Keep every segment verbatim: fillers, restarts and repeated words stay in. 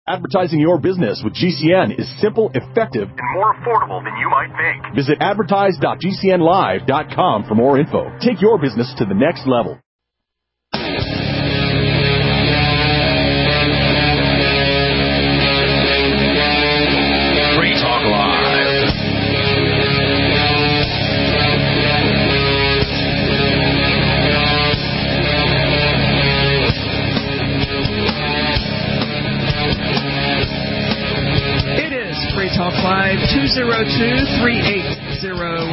Advertising your business with G C N is simple, effective, and more affordable than you might think. Visit advertise dot g c n live dot com for more info. Take your business to the next level. Free Talk Live. Talk Live, two oh two, three eight zero,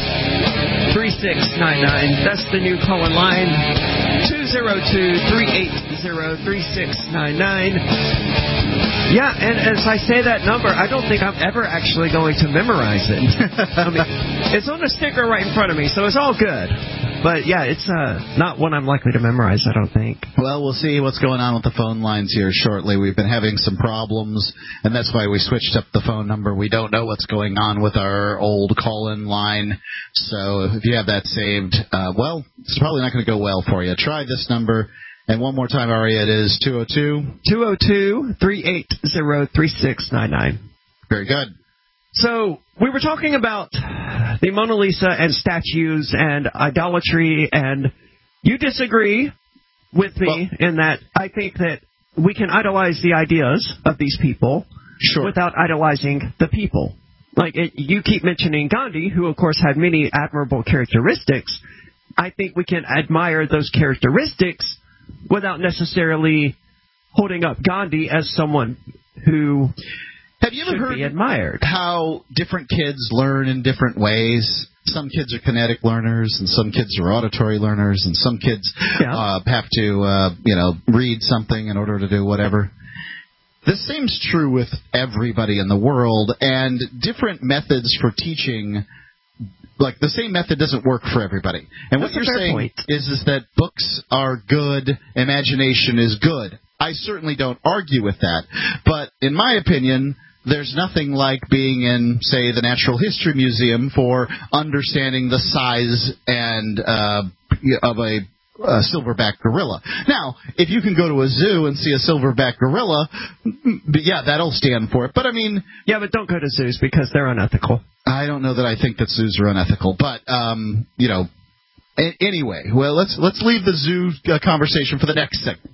three six nine nine. That's the new call-in line, two oh two, three eight zero, three six nine nine. Yeah, and as I say that number, I don't think I'm ever actually going to memorize it. I mean, it's on a sticker right in front of me, so it's all good. But, yeah, it's uh, not one I'm likely to memorize, I don't think. Well, we'll see what's going on with the phone lines here shortly. We've been having some problems, and that's why we switched up the phone number. We don't know what's going on with our old call-in line. So if you have that saved, uh, well, it's probably not going to go well for you. Try this number. And one more time, Aria, it is two oh two, two oh two, three eight zero, three six nine nine. Very good. So we were talking about the Mona Lisa and statues and idolatry, and you disagree with me well, in that I think that we can idolize the ideas of these people sure. without idolizing the people. Like, it, you keep mentioning Gandhi, who, of course, had many admirable characteristics. I think we can admire those characteristics without necessarily holding up Gandhi as someone who Have you ever heard be admired. How different kids learn in different ways? Some kids are kinetic learners, and some kids are auditory learners, and some kids yeah. uh, have to, uh, you know, read something in order to do whatever. This seems true with everybody in the world, and different methods for teaching. Like, the same method doesn't work for everybody. And That's what you're saying point. is, is that books are good, imagination is good. I certainly don't argue with that. But in my opinion, there's nothing like being in, say, the Natural History Museum for understanding the size and uh, of a uh, silverback gorilla. Now, if you can go to a zoo and see a silverback gorilla, yeah, that'll stand for it. But, I mean... Yeah, but don't go to zoos because they're unethical. I don't know that I think that zoos are unethical, but, um, you know, a- anyway, well, let's let's leave the zoo uh, conversation for the next segment.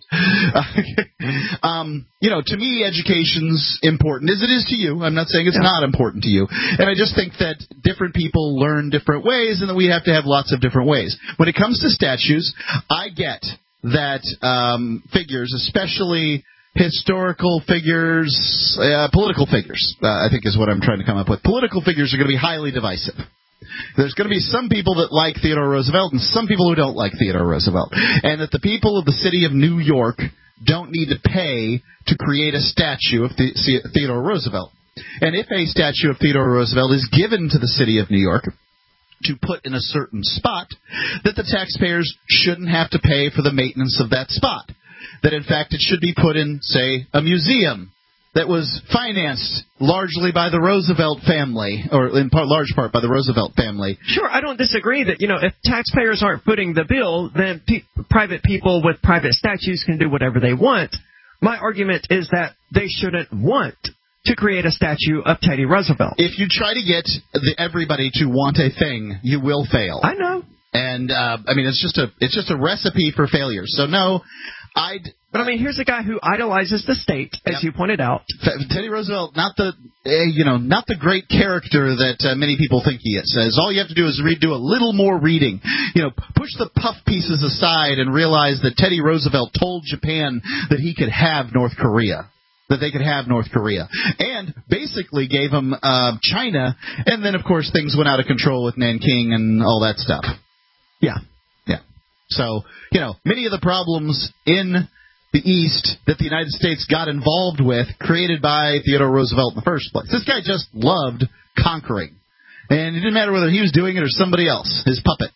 um, you know, to me, education's important, as it is to you. I'm not saying it's yeah. not important to you. And I just think that different people learn different ways, and that we have to have lots of different ways. When it comes to statues, I get that um, figures, especially... historical figures, uh, political figures, uh, I think is what I'm trying to come up with. Political figures are going to be highly divisive. There's going to be some people that like Theodore Roosevelt and some people who don't like Theodore Roosevelt. And that the people of the city of New York don't need to pay to create a statue of the- Theodore Roosevelt. And if a statue of Theodore Roosevelt is given to the city of New York to put in a certain spot, that the taxpayers shouldn't have to pay for the maintenance of that spot. That, in fact, it should be put in, say, a museum that was financed largely by the Roosevelt family, or in part, large part by the Roosevelt family. Sure, I don't disagree that, you know, if taxpayers aren't footing the bill, then pe- private people with private statues can do whatever they want. My argument is that they shouldn't want to create a statue of Teddy Roosevelt. If you try to get the, everybody to want a thing, you will fail. I know. And, uh, I mean, it's just a it's just a recipe for failure. So, no... I'd, but I mean, here's a guy who idolizes the state, as yep. you pointed out. Teddy Roosevelt, not the uh, you know, not the great character that uh, many people think he is. Says all you have to do is read, do a little more reading. You know, push the puff pieces aside and realize that Teddy Roosevelt told Japan that he could have North Korea. That they could have North Korea. And basically gave them uh, China. And then, of course, things went out of control with Nanking and all that stuff. Yeah. So, you know, many of the problems in the East that the United States got involved with, created by Theodore Roosevelt in the first place. This guy just loved conquering. And it didn't matter whether he was doing it or somebody else, his puppet.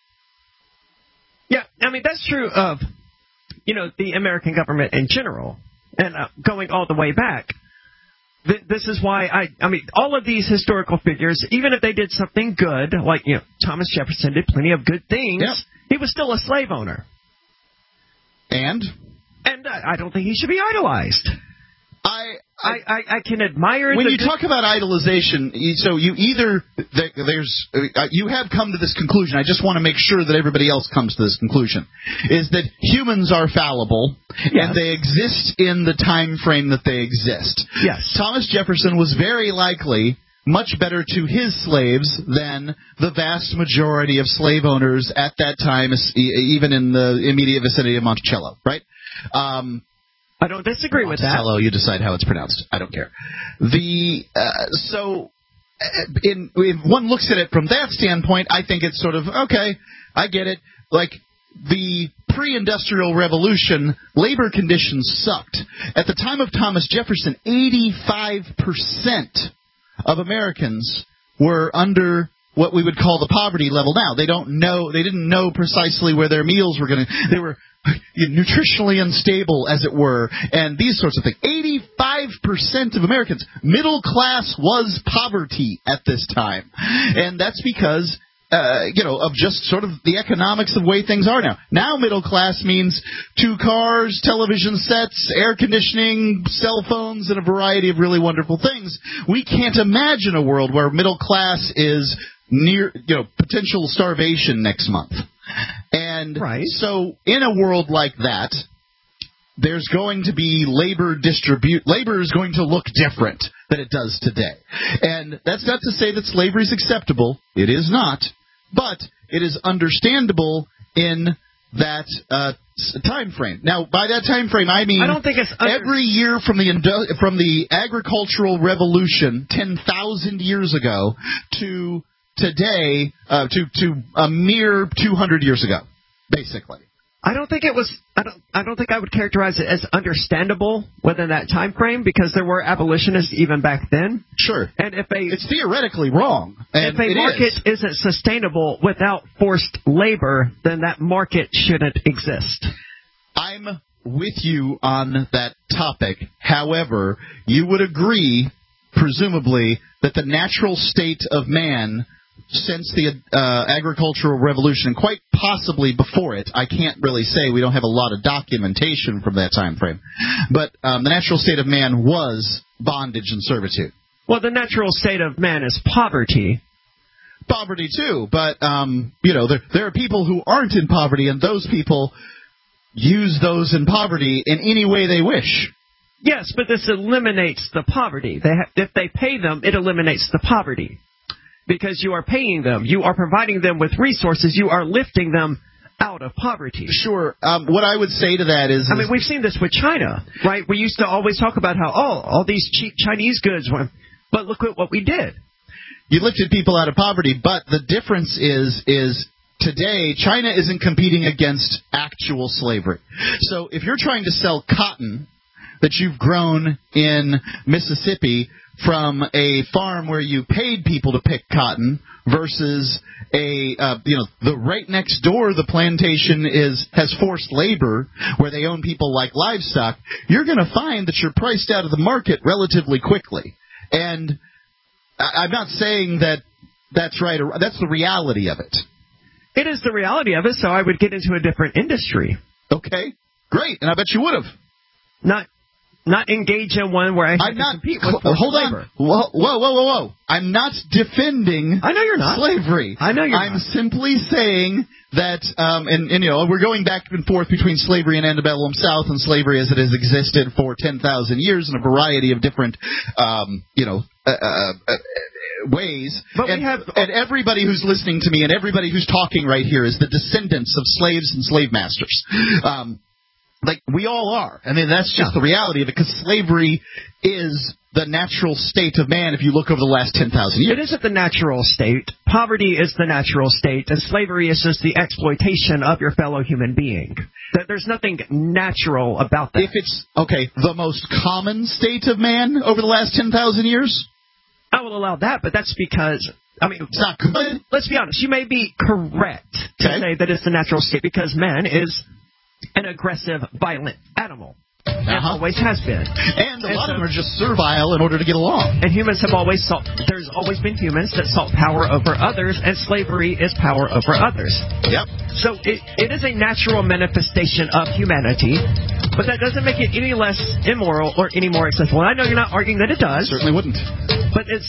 Yeah, I mean, that's true of, you know, the American government in general. And uh, going all the way back. Th- this is why I, I mean, all of these historical figures, even if they did something good, like, you know, Thomas Jefferson did plenty of good things. Yep. He was still a slave owner. And? And uh, I don't think he should be idolized. I I, I, I can admire when the you good- talk about idolization, you- so you either there's uh, you have come to this conclusion. I just want to make sure that everybody else comes to this conclusion: is that humans are fallible Yes. and they exist in the time frame that they exist. Yes. Thomas Jefferson was very likely much better to his slaves than the vast majority of slave owners at that time, even in the immediate vicinity of Monticello. Right. Um, I don't disagree with that. Hello, you decide how it's pronounced. I don't care. The uh, so, uh, in if one looks at it from that standpoint, I think it's sort of okay. I get it. Like the pre-industrial revolution, labor conditions sucked. At the time of Thomas Jefferson, eighty-five percent of Americans were under what we would call the poverty level now. They don't know. They didn't know precisely where their meals were going to. They were nutritionally unstable, as it were, and these sorts of things. eighty-five percent of Americans, middle class was poverty at this time. And that's because, uh, you know, of just sort of the economics of the way things are now. Now middle class means two cars, television sets, air conditioning, cell phones, and a variety of really wonderful things. We can't imagine a world where middle class is near, you know, potential starvation next month. And right. So in a world like that, there's going to be labor distribute. Labor is going to look different than it does today. And that's not to say that slavery is acceptable. It is not. But it is understandable in that uh, time frame. Now, by that time frame, I mean I don't think it's under- every year from the indu- from the agricultural revolution ten thousand years ago to today, uh, to to a mere two hundred years ago, basically. I don't think it was. I don't. I don't think I would characterize it as understandable within that time frame because there were abolitionists even back then. Sure. And if a it's theoretically wrong, and if a it market is. isn't sustainable without forced labor, then that market shouldn't exist. I'm with you on that topic. However, you would agree, presumably, that the natural state of man since the uh, agricultural revolution, and quite possibly before it, I can't really say, we don't have a lot of documentation from that time frame, but um, the natural state of man was bondage and servitude. Well, the natural state of man is poverty. Poverty, too, but, um, you know, there, there are people who aren't in poverty, and those people use those in poverty in any way they wish. Yes, but this eliminates the poverty. They ha- if they pay them, it eliminates the poverty. Because you are paying them. You are providing them with resources. You are lifting them out of poverty. Sure. Um, what I would say to that is... I mean, we've seen this with China, right? We used to always talk about how, oh, all these cheap Chinese goods were... But look at what we did. You lifted people out of poverty, but the difference is... is today, China isn't competing against actual slavery. So if you're trying to sell cotton that you've grown in Mississippi from a farm where you paid people to pick cotton versus a uh, you know the right next door the plantation is has forced labor where they own people like livestock, you're going to find that you're priced out of the market relatively quickly. And I'm not saying that that's right or that's the reality of it. It is the reality of it, so I would get into a different industry. Okay, great, and I bet you would have. Not Not engage in one where I have I'm to not, compete with forced hold labor. on. Whoa, whoa, whoa, whoa, whoa. I'm not defending I know you're not. slavery. I know you're I'm not. simply saying that, um, and, and, you know, we're going back and forth between slavery in antebellum South and slavery as it has existed for ten thousand years in a variety of different, um, you know, uh, uh, uh, ways. But and, we have, and everybody who's listening to me and everybody who's talking right here is the descendants of slaves and slave masters. Um, Like, we all are. I mean, that's just yeah. the reality of it, because slavery is the natural state of man if you look over the last ten thousand years. It isn't the natural state. Poverty is the natural state, and slavery is just the exploitation of your fellow human being. There's nothing natural about that. If it's, okay, the most common state of man over the last ten thousand years? I will allow that, but that's because... I mean, it's not good. Let's be honest. You may be correct to okay. say that it's the natural state because man is... an aggressive, violent animal. Uh-huh. And always has been. And a and lot so, of them are just servile in order to get along. And humans have always sought, there's always been humans that sought power over others, and slavery is power over others. Yep. So it, it is a natural manifestation of humanity. But that doesn't make it any less immoral or any more accessible. And I know you're not arguing that it does. Certainly wouldn't. But it's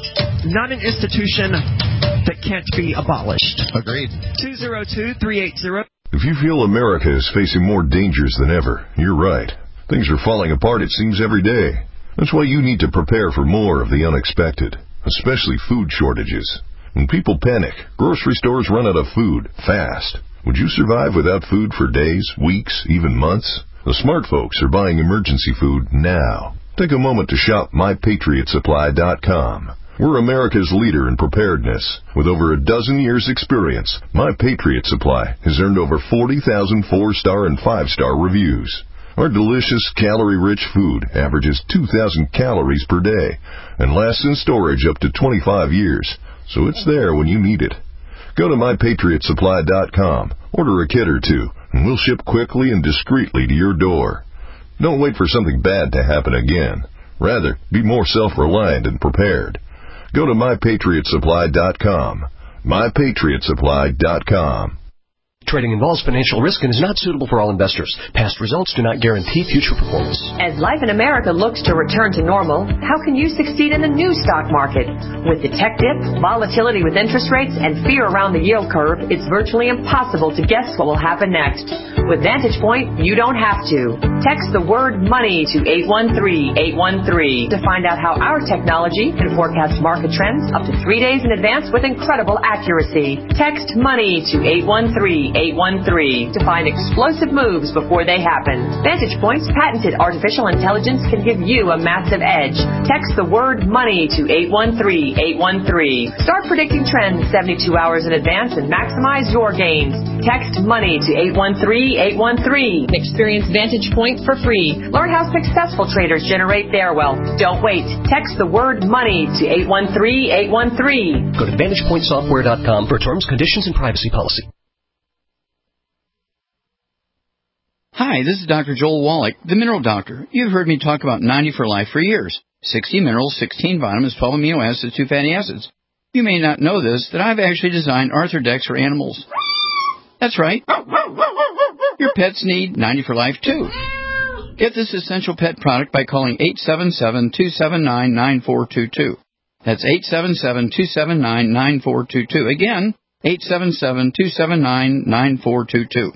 not an institution that can't be abolished. Agreed. two oh two, three eight zero If you feel America is facing more dangers than ever, you're right. Things are falling apart, it seems, every day. That's why you need to prepare for more of the unexpected, especially food shortages. When people panic, grocery stores run out of food fast. Would you survive without food for days, weeks, even months? The smart folks are buying emergency food now. Take a moment to shop my patriot supply dot com. We're America's leader in preparedness. With over a dozen years' experience, My Patriot Supply has earned over forty thousand four-star and five-star reviews. Our delicious, calorie-rich food averages two thousand calories per day and lasts in storage up to twenty-five years, so it's there when you need it. Go to my patriot supply dot com, order a kit or two, and we'll ship quickly and discreetly to your door. Don't wait for something bad to happen again. Rather, be more self-reliant and prepared. Go to my patriot supply dot com. my patriot supply dot com. Trading involves financial risk and is not suitable for all investors. Past results do not guarantee future performance. As life in America looks to return to normal, how can you succeed in the new stock market? With the tech dip, volatility with interest rates, and fear around the yield curve, it's virtually impossible to guess what will happen next. With Vantage Point, you don't have to. Text the word money to eight one three, eight one three to find out how our technology can forecast market trends up to three days in advance with incredible accuracy. Text money to eight one three, eight one three to find explosive moves before they happen. Vantage Point's patented artificial intelligence can give you a massive edge. Text the word money to eight one three, eight one three. Start predicting trends seventy-two hours in advance and maximize your gains. Text money to eight one three, eight one three. Experience Vantage Point for free. Learn how successful traders generate their wealth. Don't wait. Text the word money to eight one three, eight one three. Go to vantage point software dot com for terms, conditions, and privacy policy. Hi, this is Doctor Joel Wallach, the Mineral Doctor. You've heard me talk about ninety for Life for years. sixty minerals, sixteen vitamins, twelve amino acids, two fatty acids. You may not know this, that I've actually designed Arthrodex for animals. That's right. Your pets need ninety for Life, too. Get this essential pet product by calling eight seven seven, two seven nine, nine four two two. That's eight seven seven, two seven nine, nine four two two. Again, eight seven seven, two seven nine, nine four two two.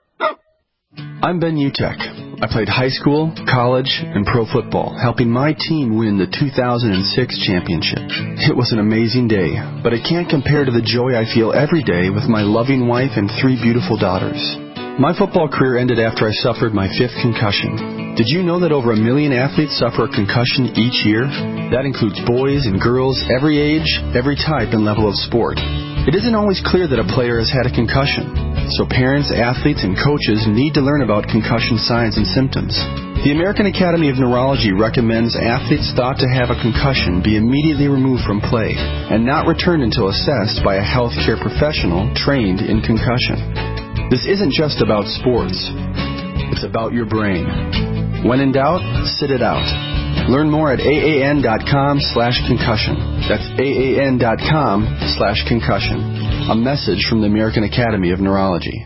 I'm Ben Utek. I played high school, college, and pro football, helping my team win the two thousand six championship. It was an amazing day, but it can't compare to the joy I feel every day with my loving wife and three beautiful daughters. My football career ended after I suffered my fifth concussion. Did you know that over a million athletes suffer a concussion each year? That includes boys and girls, every age, every type and level of sport. It isn't always clear that a player has had a concussion, so parents, athletes, and coaches need to learn about concussion signs and symptoms. The American Academy of Neurology recommends athletes thought to have a concussion be immediately removed from play and not returned until assessed by a healthcare professional trained in concussion. This isn't just about sports. It's about your brain. When in doubt, sit it out. Learn more at A A N dot com slash concussion. That's A A N dot com slash concussion. A message from the American Academy of Neurology.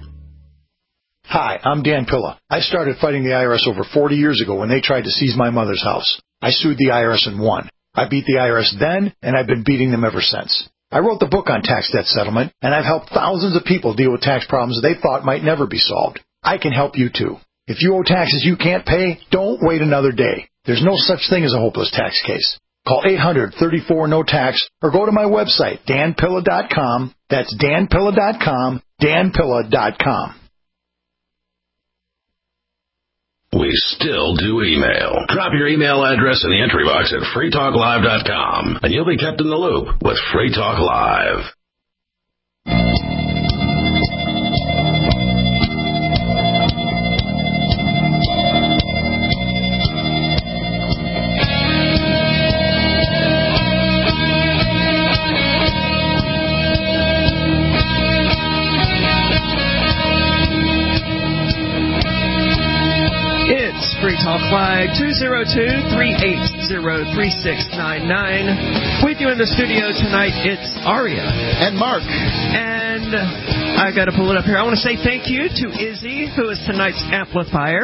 Hi, I'm Dan Pilla. I started fighting the I R S over forty years ago when they tried to seize my mother's house. I sued the I R S and won. I beat the I R S then, and I've been beating them ever since. I wrote the book on tax debt settlement, and I've helped thousands of people deal with tax problems they thought might never be solved. I can help you too. If you owe taxes you can't pay, don't wait another day. There's no such thing as a hopeless tax case. Call eight hundred, thirty-four, no tax or go to my website, dan pilla dot com. That's dan pilla dot com, dan pilla dot com. We still do email. Drop your email address in the entry box at free talk live dot com, and you'll be kept in the loop with Free Talk Live. Free Talk Live, two oh two, three eight zero, three six nine nine. With you in the studio tonight, it's Aria. And Mark. And I got to pull it up here. I want to say thank you to Izzy, who is tonight's amplifier.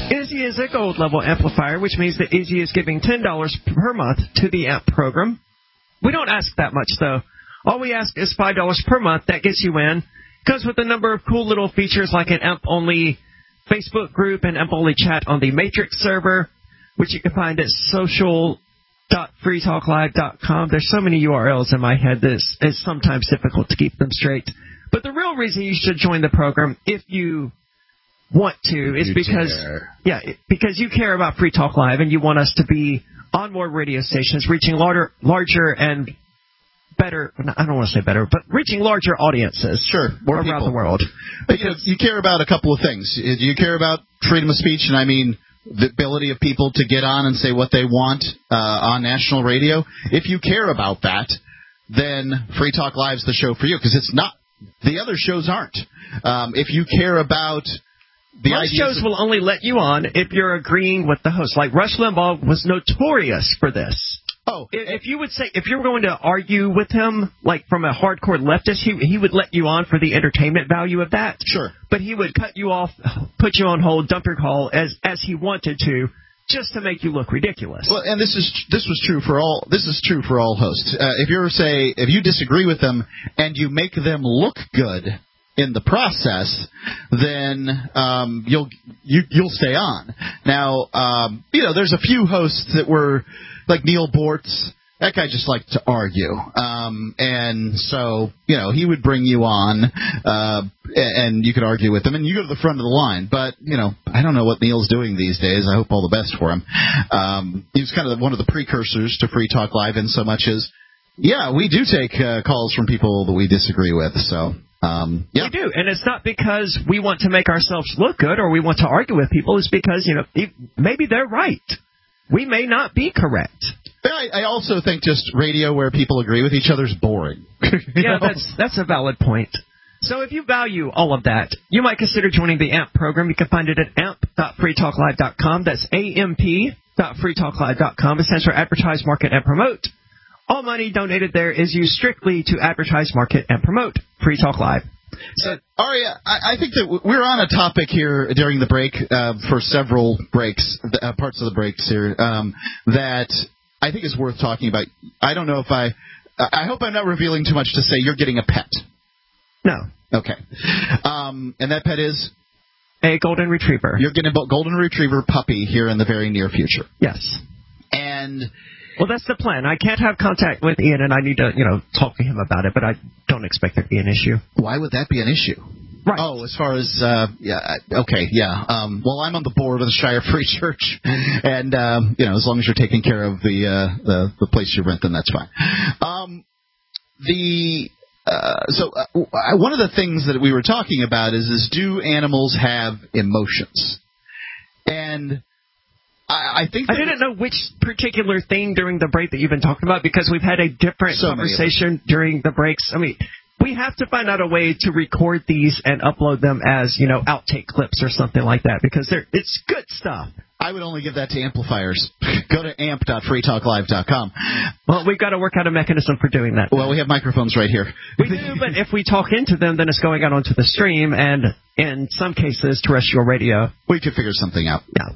Izzy is a gold level amplifier, which means that Izzy is giving ten dollars per month to the A M P program. We don't ask that much, though. All we ask is five dollars per month. That gets you in. Comes with a number of cool little features like an A M P-only Facebook group and A M P-only chat on the Matrix server, which you can find at social dot free talk live dot com. There's so many U R Ls in my head that it's, it's sometimes difficult to keep them straight. But the real reason you should join the program, if you want to, is you because dare. yeah, because you care about Free Talk Live and you want us to be on more radio stations, reaching larger, larger and better. I don't want to say better, but reaching larger audiences. Sure, more around people. the world. But, you know, you care about a couple of things. You care about freedom of speech, and I mean the ability of people to get on and say what they want uh, on national radio. If you care about that, then Free Talk Live's the show for you, because it's not. The other shows aren't. Um, if you care about the Most ideas shows of, will only let you on if you're agreeing with the host. Like Rush Limbaugh was notorious for this. Oh, if, if you would say, if you were going to argue with him, like from a hardcore leftist, he he would let you on for the entertainment value of that. Sure. But he would cut you off, put you on hold, dump your call as as he wanted to, just to make you look ridiculous. Well, and this is this was true for all. This is true for all hosts. Uh, if you're say if you disagree with them and you make them look good in the process, then um, you'll you, you'll stay on. Now, um, you know, there's a few hosts that were like Neil Bortz. That guy just liked to argue, um, and so you know he would bring you on, uh, and you could argue with him, and you go to the front of the line. But you know, I don't know what Neil's doing these days. I hope all the best for him. Um, he was kind of one of the precursors to Free Talk Live, in so much as, yeah, we do take uh, calls from people that we disagree with. So. Um, yeah. We do, and it's not because we want to make ourselves look good or we want to argue with people. It's because, you know, maybe they're right. We may not be correct. I, I also think just radio where people agree with each other is boring. Yeah, know? that's that's a valid point. So if you value all of that, you might consider joining the A M P program. You can find it at A M P dot free talk live dot com. That's A M P dot free talk live dot com. It stands for Advertise, Market, and Promote. All money donated there is used strictly to advertise, market, and promote Free Talk Live. So, Aria, I, I think that we're on a topic here during the break, uh, for several breaks, uh, parts of the breaks here, um, that I think is worth talking about. I don't know if I, I hope I'm not revealing too much to say you're getting a pet. No. Okay. Um, and that pet is? A golden retriever. You're getting a golden retriever puppy here in the very near future. Yes. And... Well, that's the plan. I can't have contact with Ian, and I need to, you know, talk to him about it, but I don't expect there to be an issue. Why would that be an issue? Right. Oh, as far as, uh, yeah, okay, yeah. Um, well, I'm on the board of the Shire Free Church, and, um, you know, as long as you're taking care of the, uh, the, the place you rent, then that's fine. Um, the... Uh, so uh, one of the things that we were talking about is, is do animals have emotions? And... I, I think I didn't know which particular thing during the break that you've been talking about, because we've had a different so conversation during the breaks. I mean, we have to find out a way to record these and upload them as, you know, outtake clips or something like that, because they're, it's good stuff. I would only give that to amplifiers. Go to A M P dot free talk live dot com. Well, we've got to work out a mechanism for doing that. Well, we have microphones right here. We do, but if we talk into them, then it's going out onto the stream, and in some cases, terrestrial radio. We could figure something out. Yeah.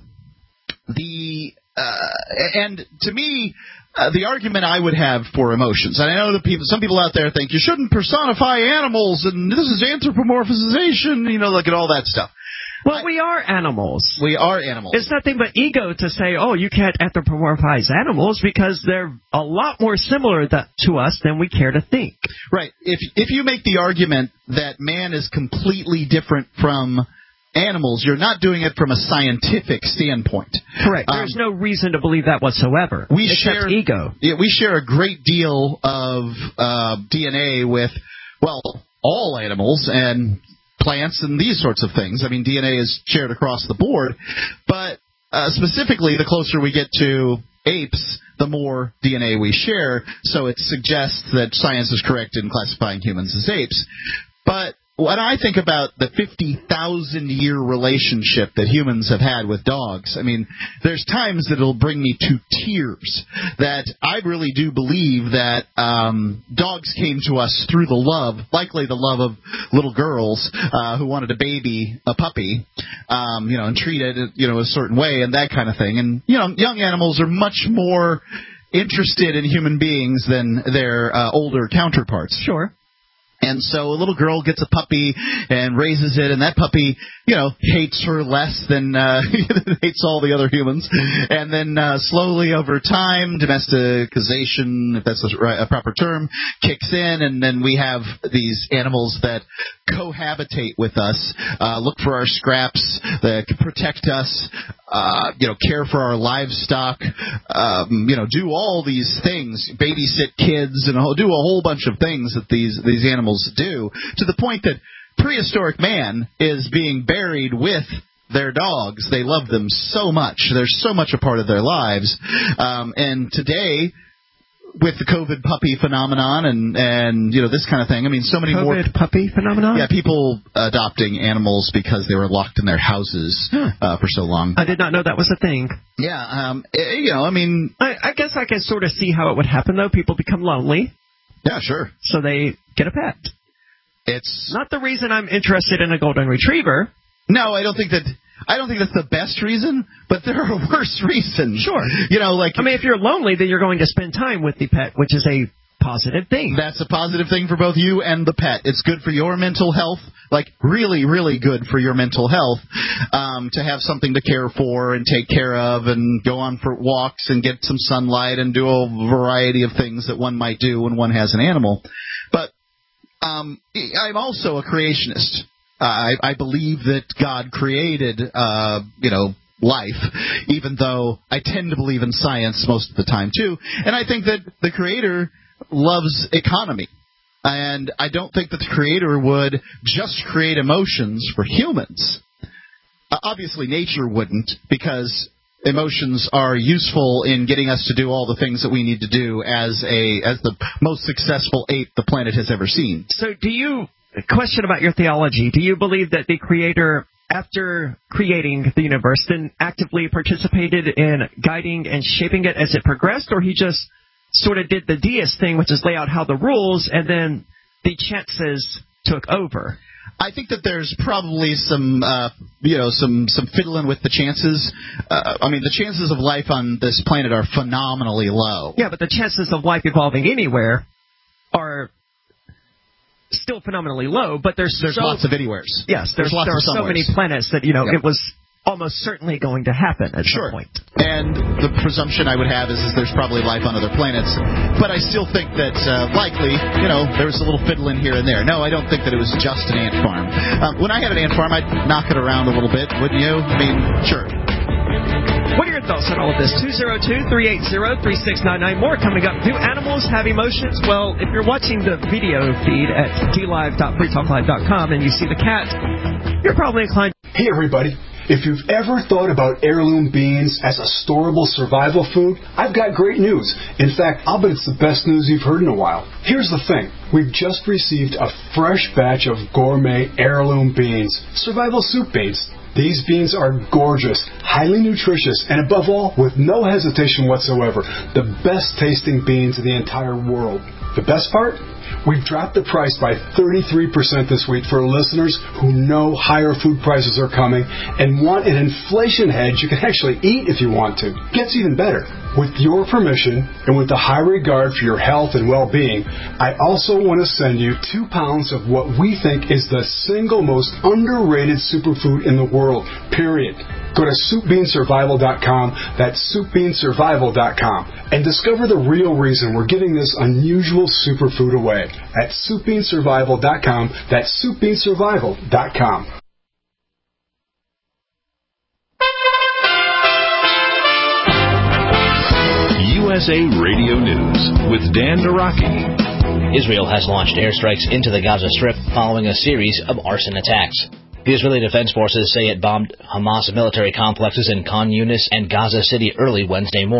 The uh, and to me, uh, the argument I would have for emotions, and I know that people, some people out there think you shouldn't personify animals, and this is anthropomorphization, you know, look at all that stuff. Well, I, we are animals. We are animals. It's nothing but ego to say, oh, you can't anthropomorphize animals, because they're a lot more similar that, to us than we care to think. Right. If if you make the argument that man is completely different from animals, you're not doing it from a scientific standpoint. Correct. Um, There's no reason to believe that whatsoever. We except share ego. Yeah, we share a great deal of uh, D N A with, well, all animals and plants and these sorts of things. I mean, D N A is shared across the board, but uh, specifically, the closer we get to apes, the more D N A we share. So it suggests that science is correct in classifying humans as apes. But when I think about the fifty thousand year relationship that humans have had with dogs, I mean, there's times that it'll bring me to tears that I really do believe that um, dogs came to us through the love, likely the love of little girls uh, who wanted a baby, a puppy, um, you know, and treat it, you know, a certain way and that kind of thing. And, you know, young animals are much more interested in human beings than their uh, older counterparts. Sure. And so a little girl gets a puppy and raises it, and that puppy, you know, hates her less than uh, hates all the other humans. And then uh, slowly over time, domesticization, if that's a, right, a proper term, kicks in, and then we have these animals that cohabitate with us, uh, look for our scraps, that protect us, uh, you know, care for our livestock, um, you know, do all these things, babysit kids, and do a whole bunch of things that these these animals do, to the point that prehistoric man is being buried with their dogs. They love them so much. They're so much a part of their lives. Um, and today, with the COVID puppy phenomenon and, and you know, this kind of thing, I mean, so many COVID more... COVID puppy phenomenon? Yeah, people adopting animals because they were locked in their houses huh. uh, for so long. I did not know that was a thing. Yeah, um, it, you know, I mean... I, I guess I can sort of see how it would happen, though. People become lonely. Yeah, sure. So they get a pet. It's not the reason I'm interested in a golden retriever. No, I don't think that... I don't think that's the best reason, but there are worse reasons. Sure. You know, like... I mean, if you're lonely, then you're going to spend time with the pet, which is a positive thing. That's a positive thing for both you and the pet. It's good for your mental health, like really, really good for your mental health, um, to have something to care for and take care of and go on for walks and get some sunlight and do a variety of things that one might do when one has an animal. But um, I'm also a creationist. Uh, I, I believe that God created, uh, you know, life, even though I tend to believe in science most of the time, too. And I think that the Creator loves economy. And I don't think that the Creator would just create emotions for humans. Uh, obviously, nature wouldn't, because emotions are useful in getting us to do all the things that we need to do as a as the most successful ape the planet has ever seen. So do you... A question about your theology. Do you believe that the Creator, after creating the universe, then actively participated in guiding and shaping it as it progressed, or he just sort of did the deist thing, which is lay out how the rules, and then the chances took over? I think that there's probably some, uh, you know, some, some fiddling with the chances. Uh, I mean, the chances of life on this planet are phenomenally low. Yeah, but the chances of life evolving anywhere are still phenomenally low, but there's there's so, lots of anywheres. Yes, there's, there's lots there of are so many planets that, you know, yep. it was almost certainly going to happen at sure. some point. And the presumption I would have is, is there's probably life on other planets, but I still think that uh, likely, you know, there was a little fiddling here and there. No, I don't think that it was just an ant farm. Um, when I had an ant farm, I'd knock it around a little bit, wouldn't you? I mean, sure. What are your thoughts on all of this? two oh two, three eight zero, three six nine nine. More coming up. Do animals have emotions? Well, if you're watching the video feed at d live dot free talk live dot com and you see the cat, you're probably inclined... Hey, everybody. If you've ever thought about heirloom beans as a storable survival food, I've got great news. In fact, I'll bet it's the best news you've heard in a while. Here's the thing. We've just received a fresh batch of gourmet heirloom beans, survival soup beans. These beans are gorgeous, highly nutritious, and above all, with no hesitation whatsoever, the best tasting beans in the entire world. The best part? We've dropped the price by thirty-three percent this week for listeners who know higher food prices are coming and want an inflation hedge you can actually eat if you want to. Gets even better. With your permission and with the high regard for your health and well-being, I also want to send you two pounds of what we think is the single most underrated superfood in the world, period. Go to soup bean survival dot com, that's soup bean survival dot com, and discover the real reason we're giving this unusual superfood away at soup bean survival dot com, that's soup bean survival dot com. U S A Radio News with Dan Naraki. Israel has launched airstrikes into the Gaza Strip following a series of arson attacks. The Israeli Defense Forces say it bombed Hamas military complexes in Khan Yunis and Gaza City early Wednesday morning.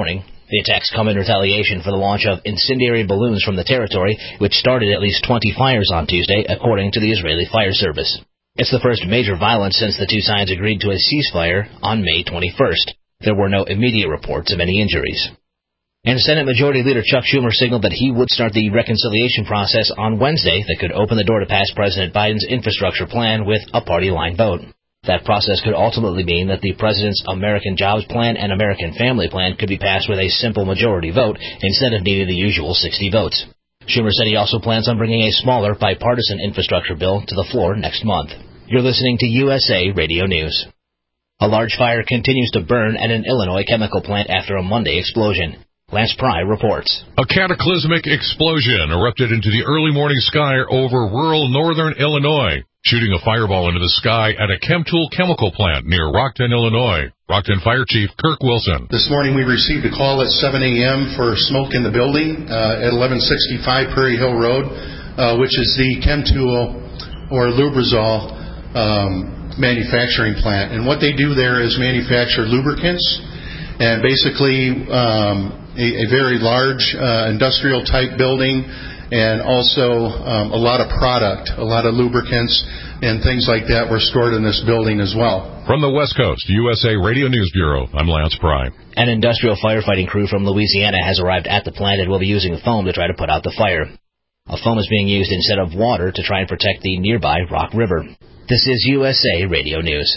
The attacks come in retaliation for the launch of incendiary balloons from the territory, which started at least twenty fires on Tuesday, according to the Israeli Fire Service. It's the first major violence since the two sides agreed to a ceasefire on May twenty-first. There were no immediate reports of any injuries. And Senate Majority Leader Chuck Schumer signaled that he would start the reconciliation process on Wednesday that could open the door to pass President Biden's infrastructure plan with a party-line vote. That process could ultimately mean that the president's American Jobs Plan and American Family Plan could be passed with a simple majority vote instead of needing the usual sixty votes. Schumer said he also plans on bringing a smaller bipartisan infrastructure bill to the floor next month. You're listening to U S A Radio News. A large fire continues to burn at an Illinois chemical plant after a Monday explosion. Lance Pry reports. A cataclysmic explosion erupted into the early morning sky over rural northern Illinois, shooting a fireball into the sky at a Chemtool chemical plant near Rockton, Illinois. Rockton Fire Chief Kirk Wilson. This morning we received a call at seven a.m. for smoke in the building uh, at eleven sixty-five Prairie Hill Road, uh, which is the Chemtool or Lubrizol um, manufacturing plant. And what they do there is manufacture lubricants and basically um, a, a very large uh, industrial-type building, and also um, a lot of product, a lot of lubricants and things like that were stored in this building as well. From the West Coast, U S A Radio News Bureau, I'm Lance Pry. An industrial firefighting crew from Louisiana has arrived at the plant and will be using foam to try to put out the fire. A foam is being used instead of water to try and protect the nearby Rock River. This is U S A Radio News.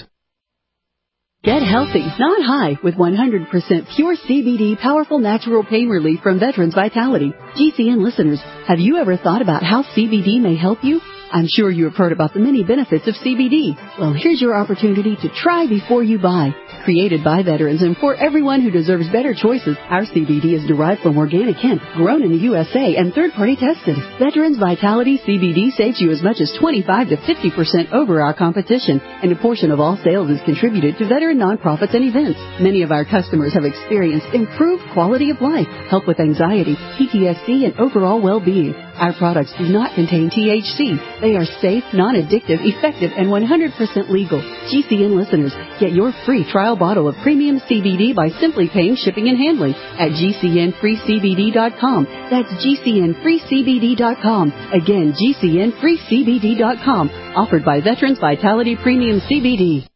Get healthy, not high, with one hundred percent pure C B D powerful natural pain relief from Veterans Vitality. G C N listeners, have you ever thought about how C B D may help you? I'm sure you have heard about the many benefits of C B D. Well, here's your opportunity to try before you buy. Created by veterans and for everyone who deserves better choices, our C B D is derived from organic hemp, grown in the U S A and third-party tested. Veterans Vitality C B D saves you as much as twenty-five to fifty percent over our competition, and a portion of all sales is contributed to veteran nonprofits and events. Many of our customers have experienced improved quality of life, help with anxiety, P T S D, and overall well-being. Our products do not contain T H C. They are safe, non-addictive, effective, and one hundred percent legal. G C N listeners, get your free trial bottle of premium C B D by simply paying shipping and handling at G C N free C B D dot com. That's G C N free C B D dot com. Again, G C N free C B D dot com. Offered by Veterans Vitality Premium C B D.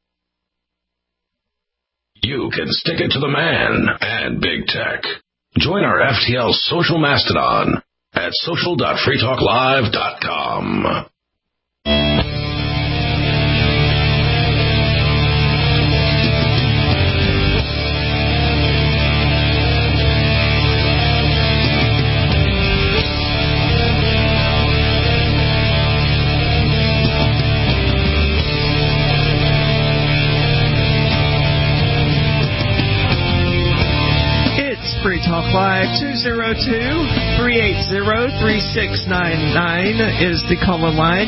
You can stick it to the man and big tech. Join our F T L social mastodon at social dot free talk live dot com. Free Talk Live. Two zero two, three eight zero, three six nine nine is the call-in line.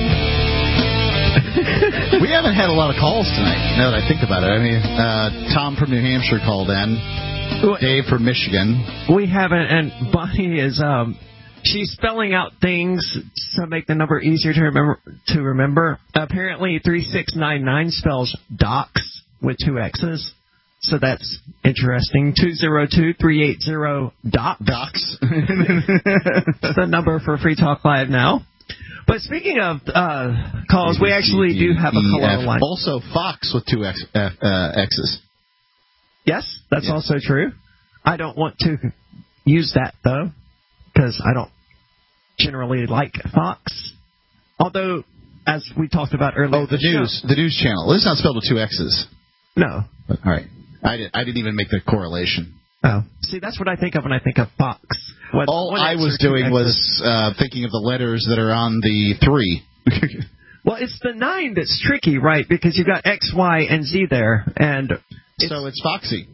We haven't had a lot of calls tonight, now that I think about it. I mean, uh, Tom from New Hampshire called in. Dave from Michigan. We haven't, and Bonnie is, um, she's spelling out things to make the number easier to remember. To remember. Apparently, three six nine nine spells docs with two X's. So that's interesting. two zero two, three eight zero, docs. Docs. That's the number for Free Talk Live now. But speaking of uh, calls, we actually do have a caller line. Also, Fox with two X, uh, uh, X's. Yes, that's yeah. also true. I don't want to use that, though, because I don't generally like Fox. Although, as we talked about earlier... Oh, the news, the news channel. This is not spelled with two X's. No. But, all right. I, did, I didn't even make the correlation. Oh. See, that's what I think of when I think of Fox. What, All I was doing was uh, thinking of the letters that are on the three. Well, it's the nine that's tricky, right? Because you've got X, Y, and Z there. and it's, So it's Foxy.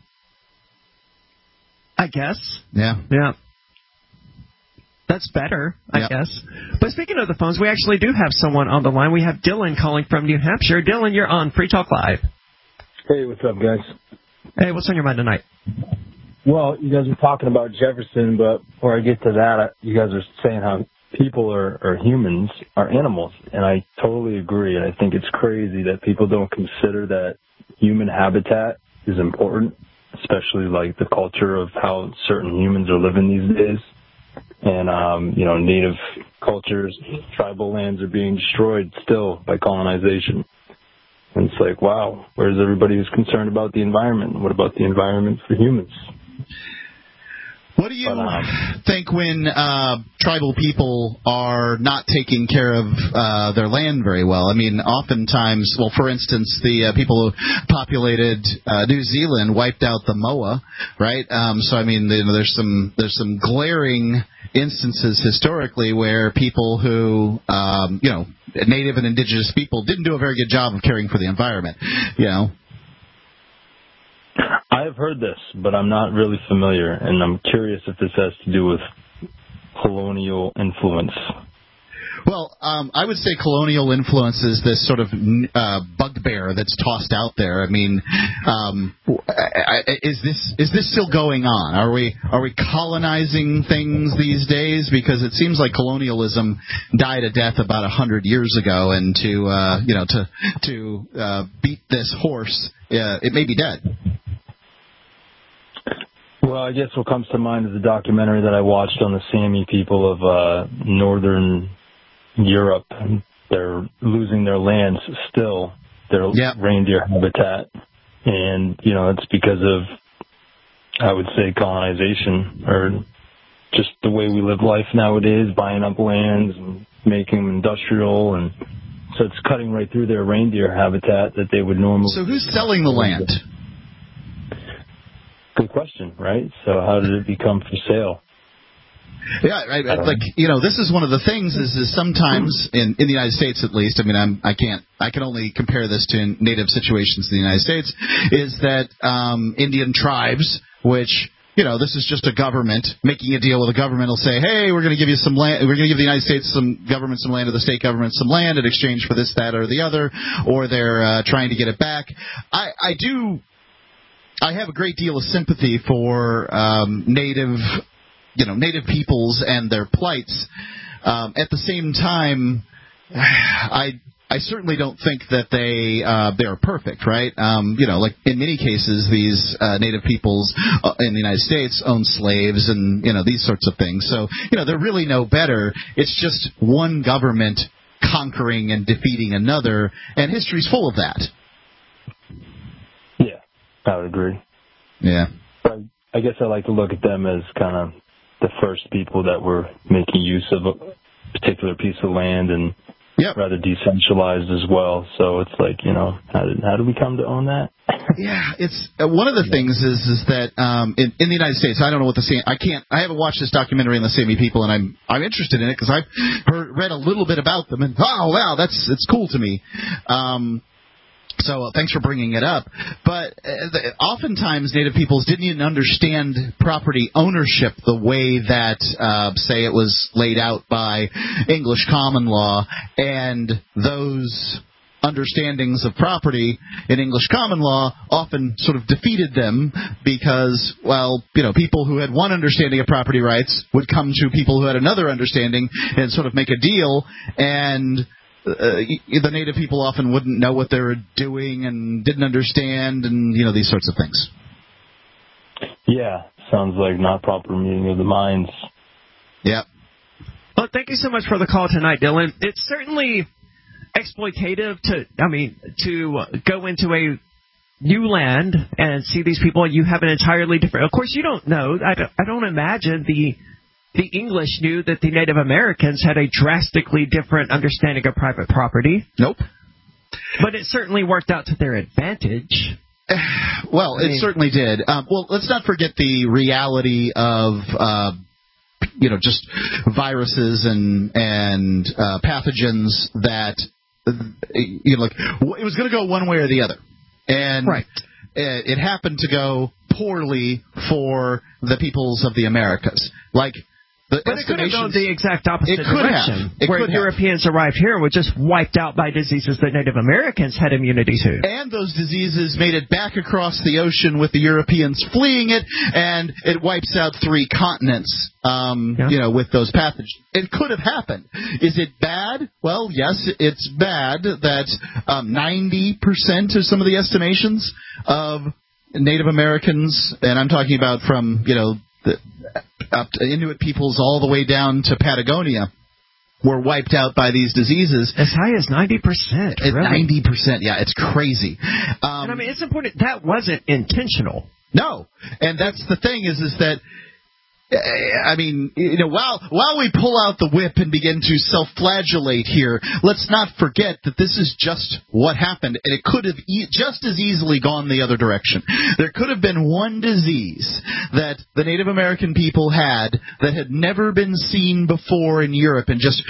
I guess. Yeah. Yeah. That's better, I yep. guess. But speaking of the phones, we actually do have someone on the line. We have Dylan calling from New Hampshire. Dylan, you're on Free Talk Live. Hey, what's up, guys? Hey, what's on your mind tonight? Well, you guys were talking about Jefferson, but before I get to that, you guys are saying how people are, are humans, are animals, and I totally agree. And I think it's crazy that people don't consider that human habitat is important. especially like the culture of how certain humans are living these days. And, um, you know, native cultures, tribal lands are being destroyed still by colonization. And it's like, wow, where's everybody who's concerned about the environment? What about the environment for humans? What do you but, um, think when uh, tribal people are not taking care of uh, their land very well? I mean, oftentimes, well, for instance, the uh, people who populated uh, New Zealand wiped out the moa, right? Um, so, I mean, you know, there's some there's some glaring instances historically where people who, um, you know, native and indigenous people didn't do a very good job of caring for the environment, you know. I have heard this, but I'm not really familiar, and I'm curious if this has to do with colonial influence. Well, um, I would say colonial influence is this sort of uh, bugbear that's tossed out there. I mean, um, I, I, is this is this still going on? Are we are we colonizing things these days? Because it seems like colonialism died a death about a hundred years ago, and to uh, you know to to uh, beat this horse, uh, it may be dead. Well, I guess what comes to mind is a documentary that I watched on the Sami people of uh, northern Europe. They're losing their lands still, their yep. reindeer habitat. And, you know, it's because of, I would say, colonization or just the way we live life nowadays, buying up lands and making them industrial. And so it's cutting right through their reindeer habitat that they would normally. So who's selling the land? Good question, right? So how did it become for sale? Yeah, I, I, like you know, this is one of the things is, is sometimes in, in the United States, at least. I mean, I'm I can't I can only compare this to native situations in the United States. Is that um, Indian tribes, which you know, this is just a government making a deal with a government. Will say, hey, we're going to give you some land. We're going to give the United States some government some land, or the state government some land in exchange for this, that, or the other, or they're uh, trying to get it back. I, I do. I have a great deal of sympathy for um, native, you know, native peoples and their plights. Um, at the same time, I I certainly don't think that they uh, they're perfect, right? Um, you know, like in many cases, these uh, native peoples uh, in the United States own slaves and you know these sorts of things. So you know they're really no better. It's just one government conquering and defeating another, and history's full of that. I would agree. Yeah. But I guess I like to look at them as kind of the first people that were making use of a particular piece of land and yep. rather decentralized as well. So it's like, you know, how did how did we come to own that? Yeah, it's uh, one of the things is is that um, in, in the United States, I don't know what the Sami, I can't I haven't watched this documentary on the Sami people, and I'm I'm interested in it because I've heard, read a little bit about them, and oh wow, that's it's cool to me. Um, So uh, thanks for bringing it up. But uh, the, oftentimes Native peoples didn't even understand property ownership the way that, uh, say, it was laid out by English common law. And those understandings of property in English common law often sort of defeated them because, well, you know, people who had one understanding of property rights would come to people who had another understanding and sort of make a deal, and Uh, the native people often wouldn't know what they were doing and didn't understand, and you know these sorts of things. Yeah, sounds like not proper meeting of the minds. Yeah. Well, thank you so much for the call tonight, Dylan. It's certainly exploitative to, I mean, to go into a new land and see these people. You have an entirely different. Of course, you don't know. I don't, I don't imagine the. The English knew that the Native Americans had a drastically different understanding of private property. Nope. But it certainly worked out to their advantage. Well, I mean, it certainly did. Um, well, let's not forget the reality of, uh, you know, just viruses and and uh, pathogens that, you know, like it was going to go one way or the other, and right. it, it happened to go poorly for the peoples of the Americas, like. The but it could have gone the exact opposite it could direction, have. It where could Europeans have. arrived here and were just wiped out by diseases that Native Americans had immunity to. And those diseases made it back across the ocean with the Europeans fleeing it, and it wipes out three continents, um, yeah. you know, with those pathogens. It could have happened. Is it bad? Well, yes, it's bad that um, ninety percent of some of the estimations of Native Americans, and I'm talking about from, you know, the up to Inuit peoples all the way down to Patagonia, were wiped out by these diseases. As high as ninety percent. Really? ninety percent, yeah, it's crazy. Um, and I mean, it's important. That wasn't intentional. No, and that's the thing is, is that, I mean, you know, while while we pull out the whip and begin to self-flagellate here, let's not forget that this is just what happened, and it could have e- just as easily gone the other direction. There could have been one disease that the Native American people had that had never been seen before in Europe and just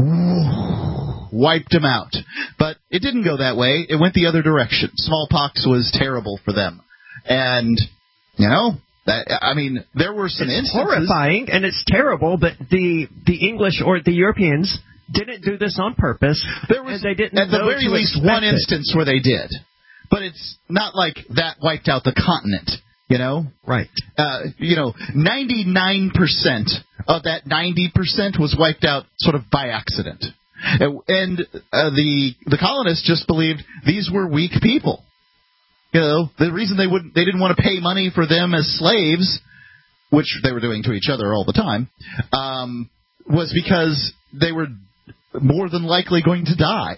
whoo, wiped them out. But it didn't go that way. It went the other direction. Smallpox was terrible for them. And, you know... That, I mean, there were some it's instances. horrifying, and it's terrible, but the the English or the Europeans didn't do this on purpose. There was, they didn't at the know very to least, one it. instance where they did. But it's not like that wiped out the continent, you know? Right. Uh, you know, ninety-nine percent of that ninety percent was wiped out sort of by accident. And uh, the the colonists just believed these were weak people. You know, the reason they wouldn't, they didn't want to pay money for them as slaves, which they were doing to each other all the time, um, was because they were more than likely going to die,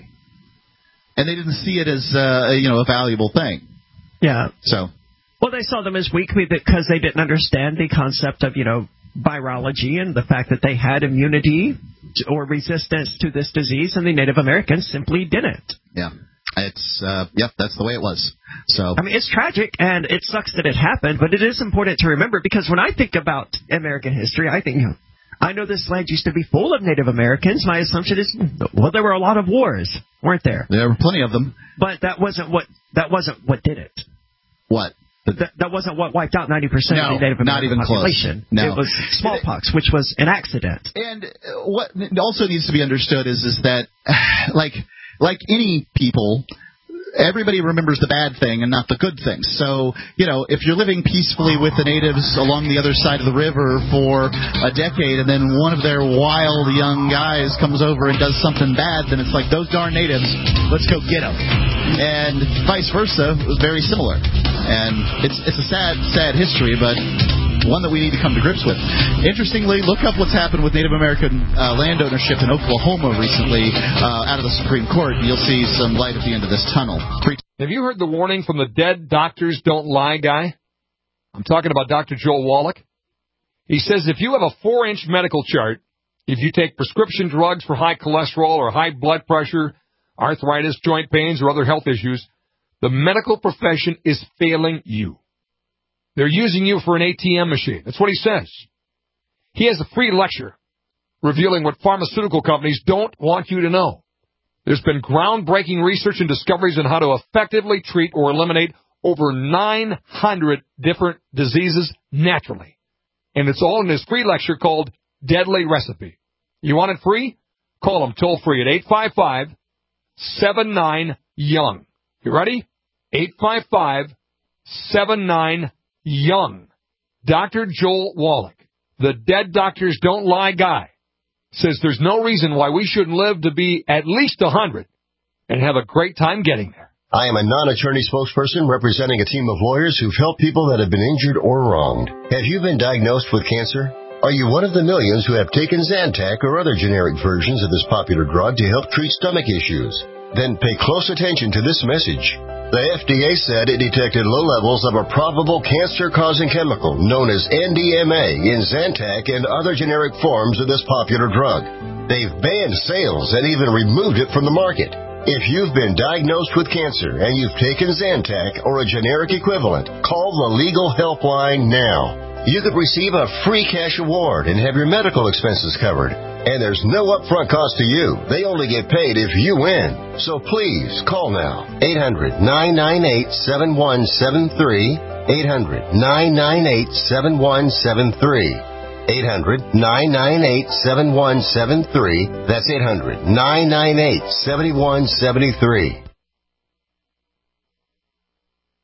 and they didn't see it as uh, you know a valuable thing. Yeah. So. Well, they saw them as weak because they didn't understand the concept of you know virology and the fact that they had immunity or resistance to this disease, and the Native Americans simply didn't. Yeah. It's, uh, yep, that's the way it was. So I mean, it's tragic, and it sucks that it happened, but it is important to remember, because when I think about American history, I think, I know this land used to be full of Native Americans. My assumption is, well, there were a lot of wars, weren't there? There were plenty of them. But that wasn't what, that wasn't what did it. What? That, that wasn't what wiped out ninety percent no, of the Native American not even population. Close. No. It was smallpox, which was an accident. And what also needs to be understood is, is that, like, like any people, everybody remembers the bad thing and not the good things. So, you know, if you're living peacefully with the natives along the other side of the river for a decade, and then one of their wild young guys comes over and does something bad, then it's like, those darn natives, let's go get them. And vice versa, it was very similar. And it's it's a sad, sad history, but one that we need to come to grips with. Interestingly, look up what's happened with Native American uh, land ownership in Oklahoma recently uh, out of the Supreme Court, and you'll see some light at the end of this tunnel. Have you heard the warning from the dead doctors don't lie guy? I'm talking about Doctor Joel Wallach. He says if you have a four-inch medical chart, if you take prescription drugs for high cholesterol or high blood pressure, arthritis, joint pains, or other health issues, the medical profession is failing you. They're using you for an A T M machine. That's what he says. He has a free lecture revealing what pharmaceutical companies don't want you to know. There's been groundbreaking research and discoveries on how to effectively treat or eliminate over nine hundred different diseases naturally. And it's all in this free lecture called Deadly Recipe. You want it free? Call them toll free at eight five five, seven nine, young. You ready? eight five five, seven nine, young. Doctor Joel Wallach, the dead doctors don't lie guy, says there's no reason why we shouldn't live to be at least one hundred and have a great time getting there. I am a non-attorney spokesperson representing a team of lawyers who've helped people that have been injured or wronged. Have you been diagnosed with cancer? Are you one of the millions who have taken Zantac or other generic versions of this popular drug to help treat stomach issues? Then pay close attention to this message. The F D A said it detected low levels of a probable cancer-causing chemical known as N D M A in Zantac and other generic forms of this popular drug. They've banned sales and even removed it from the market. If you've been diagnosed with cancer and you've taken Zantac or a generic equivalent, call the Legal Helpline now. You could receive a free cash award and have your medical expenses covered. And there's no upfront cost to you. They only get paid if you win. So please, call now. eight hundred, nine nine eight, seven one seven three. eight hundred, nine nine eight, seven one seven three. eight hundred, nine nine eight, seven one seven three. That's eight hundred, nine nine eight, seven one seven three.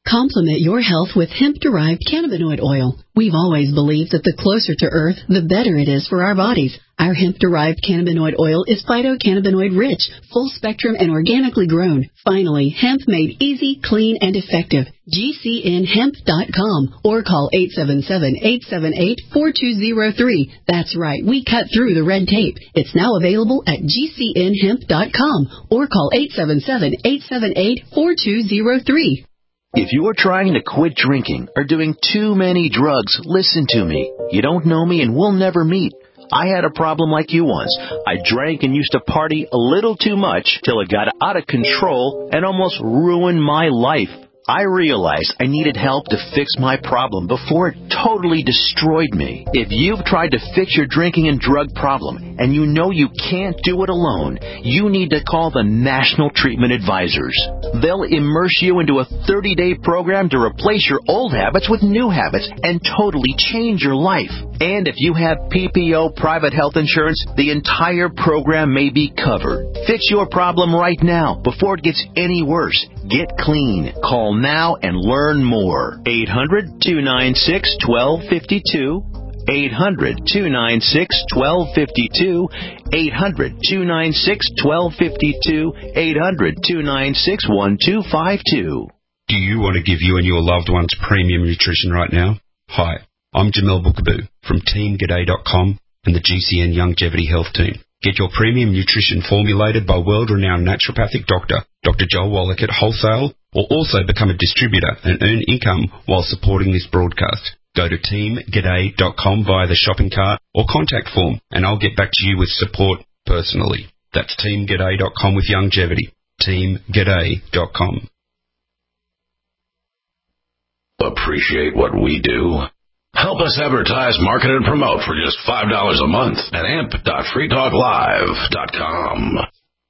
Complement your health with hemp-derived cannabinoid oil. We've always believed that the closer to Earth, the better it is for our bodies. Our hemp-derived cannabinoid oil is phytocannabinoid-rich, full-spectrum, and organically grown. Finally, hemp made easy, clean, and effective. G C N hemp dot com or call eight seven seven, eight seven eight, four two zero three. That's right, we cut through the red tape. It's now available at G C N hemp dot com or call eight seven seven, eight seven eight, four two zero three. If you're trying to quit drinking or doing too many drugs, listen to me. You don't know me and we'll never meet. I had a problem like you once. I drank and used to party a little too much till it got out of control and almost ruined my life. I realized I needed help to fix my problem before it totally destroyed me. If you've tried to fix your drinking and drug problem and you know you can't do it alone, you need to call the National Treatment Advisors. They'll immerse you into a thirty-day program to replace your old habits with new habits and totally change your life. And if you have P P O private health insurance, the entire program may be covered. Fix your problem right now before it gets any worse. Get clean. Call now and learn more. eight hundred, two nine six, one two five two. eight hundred, two nine six, one two five two. eight hundred, two nine six, one two five two. eight hundred, two nine six, one two five two. Do you want to give you and your loved ones premium nutrition right now? Hi, I'm Jamel Bookaboo from Team G'day dot com and the G C N Longevity Health Team. Get your premium nutrition formulated by world-renowned naturopathic doctor, Doctor Joel Wallach at wholesale, or also become a distributor and earn income while supporting this broadcast. Go to Team G'day dot com via the shopping cart or contact form, and I'll get back to you with support personally. That's Team G'day dot com with longevity. Team G'day dot com. Appreciate what we do? Help us advertise, market, and promote for just five dollars a month at amp dot free talk live dot com.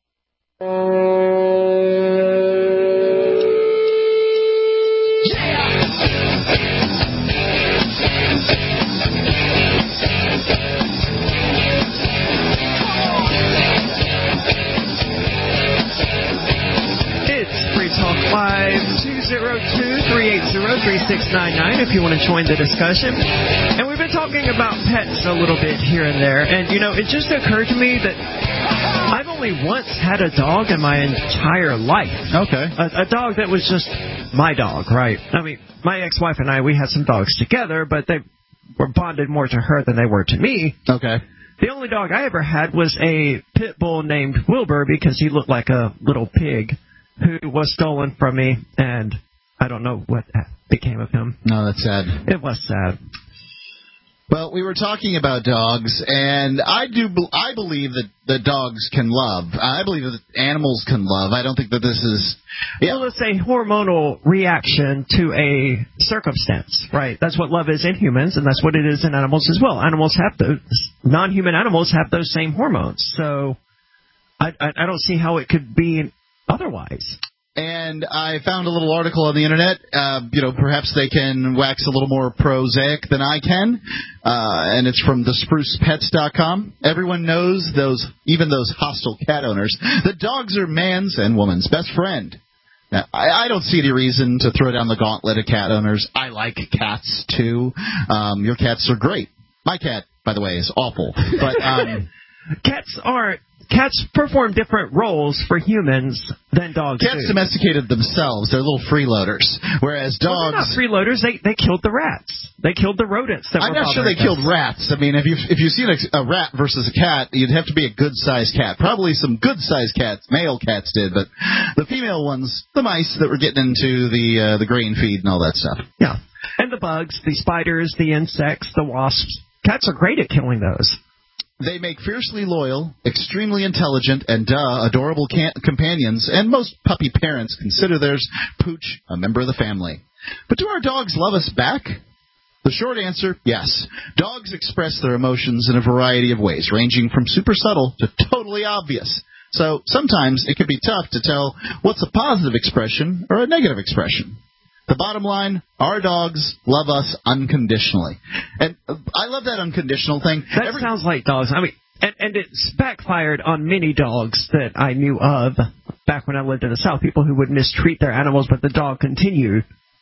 It's Free Talk Live, two zero two, three eight zero, three six nine nine if you want to join the discussion. And we've been talking about pets a little bit here and there. And, you know, it just occurred to me that I've only once had a dog in my entire life. Okay. A, a dog that was just my dog, right? I mean, my ex-wife and I, we had some dogs together, but they were bonded more to her than they were to me. Okay. The only dog I ever had was a pit bull named Wilbur because he looked like a little pig who was stolen from me, and I don't know what became of him. No, that's sad. It was sad. Well, we were talking about dogs, and I do. I believe that, that dogs can love. I believe that animals can love. I don't think that this is. Yeah. Well, it's a hormonal reaction to a circumstance, right? That's what love is in humans, and that's what it is in animals as well. Animals have those. Non-human animals have those same hormones, so I, I, I don't see how it could be otherwise. And I found a little article on the internet. Uh, you know, perhaps they can wax a little more prosaic than I can. Uh, and it's from the spruce pets dot com. Everyone knows those, even those hostile cat owners, that dogs are man's and woman's best friend. Now, I, I don't see any reason to throw down the gauntlet of cat owners. I like cats, too. Um, your cats are great. My cat, by the way, is awful. But um, cats are... Cats perform different roles for humans than dogs Cats do. domesticated themselves. They're little freeloaders. Whereas dogs... Well, they're not freeloaders. They, they killed the rats. They killed the rodents that I'm were not sure they bothering killed us. rats. I mean, if you've, if you've seen a, a rat versus a cat, you'd have to be a good-sized cat. Probably some good-sized cats, male cats did, but the female ones, the mice that were getting into the uh, the grain feed and all that stuff. Yeah. And the bugs, the spiders, the insects, the wasps. Cats are great at killing those. They make fiercely loyal, extremely intelligent, and, duh, adorable can- companions, and most puppy parents consider theirs, Pooch, a member of the family. But do our dogs love us back? The short answer, yes. Dogs express their emotions in a variety of ways, ranging from super subtle to totally obvious. So sometimes it can be tough to tell what's a positive expression or a negative expression. The bottom line, our dogs love us unconditionally. And I love that unconditional thing. That Every- sounds like dogs. I mean, and, and it's backfired on many dogs that I knew of back when I lived in the South. People who would mistreat their animals, but the dog continued